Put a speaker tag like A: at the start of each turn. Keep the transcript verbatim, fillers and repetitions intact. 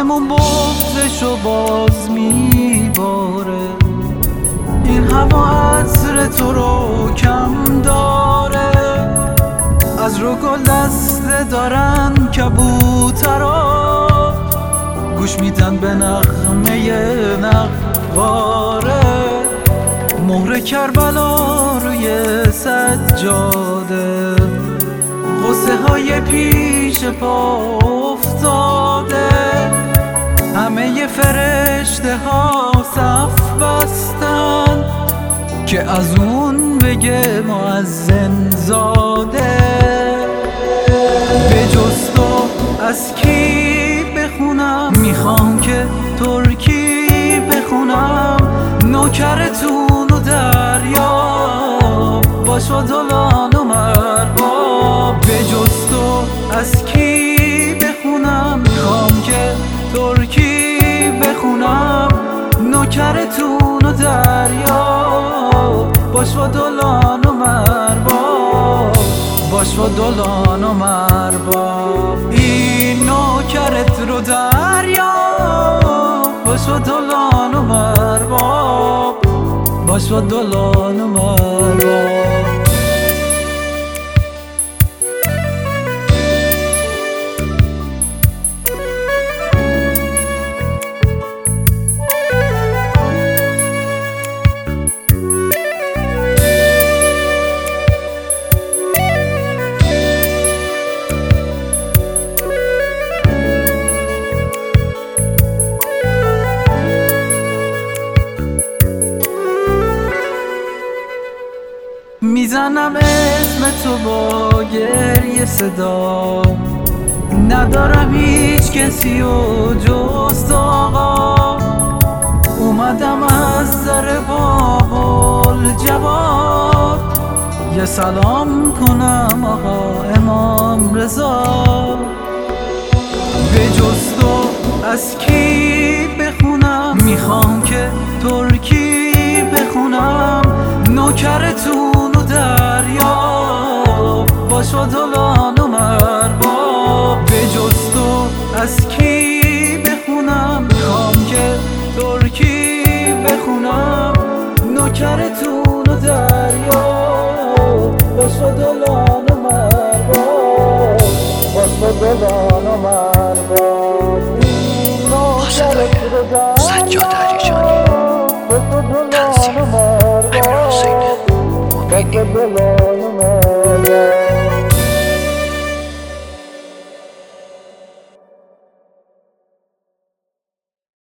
A: همون بغضشو باز میباره. این هوا عطر تو رو کم داره. از رو گل دسته دارن کبوترا، گوش میدن به نغمه نقواره. مهر کربلا روی سجاده، غصه های پیش پا افتاده. همه فرشته ها صف بستن که از اون بگه مؤذن زاده. به جز تو از کی بخونم؟ میخوام که ترکی بخونم. نوکرتون و دریا باش و دلان و مرباب. به جز تو از کی بخونم؟ میخوام که ترکی بخونم. نوکرتون و دریا باش و دلان و مرباب. باش و دلان و مرباب. این نوکرت رو دریا باش و دلان و مرباب. باش و دلان و مرباب. میزنم اسم تو با گریه صدا. ندارم هیچ کسی و جز تو آقا. اومدم از در بابل جواد یه سلام کنم آقا امام رضا. به جز تو از کی بخونم؟ میخوام که ترکی بخونم. نوکرتون و دریا باش و دلان و مرباب. به جز تو از کی بخونم؟ میخوام که ترکی بخونم. نوکرتون و دریا باش و دلان و مرباب. باش و دلان و مرباب.
B: سجاد علیجانی، تنظیم امیر حسین مبین.